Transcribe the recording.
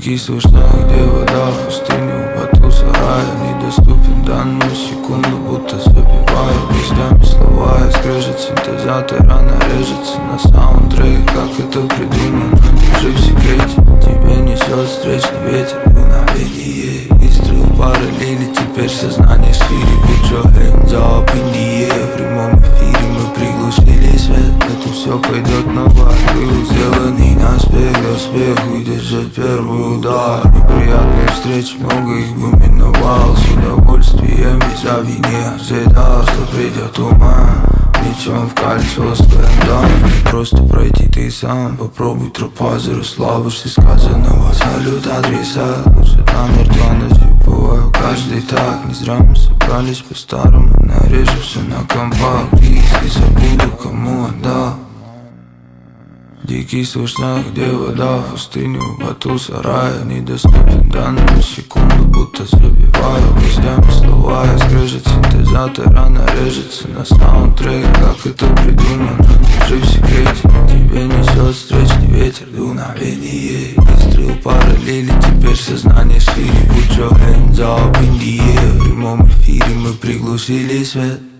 Дикий слышно, где вода в пустыню, поту сарая недоступен данную секунду, будто забиваю местами слова. И скрежет синтезатора, нарежется на саундтрек. Как это придумано, держи в секрете. Тебе несет встречный ветер, дуновение. Выстрел параллели, теперь сознание шире. Put your hands up in the air. В прямом эфире мы приглушили свет. Это все пойдет на воду, сделанный наспех. Успех выдержать первый удар. Неприятные встречи, много их бы миновал. С удовольствием визави не ожидал, что придет ума. Мечом в кольцо с клендами. Не просто пройти ты сам. Попробуй тропа заросла выше сказанного. Салют адреса, лучше там мертва нащупываю каждый так. Не зря мы собрались по-старому. Нарежу все на компакт. Если забуду, кому отдал. Дикий слышно, где вода в пустыню, поту сарая недоступен данную секунду, будто забиваю местами слова. И скрежет синтезатора, нарежется на саундтрек. Как это придумано, держи в секрете. Тебе несет встречный ветер, дуновение. Выстрел параллели, теперь сознание шире. Put your hands up in the air. В прямом эфире мы приглушили свет.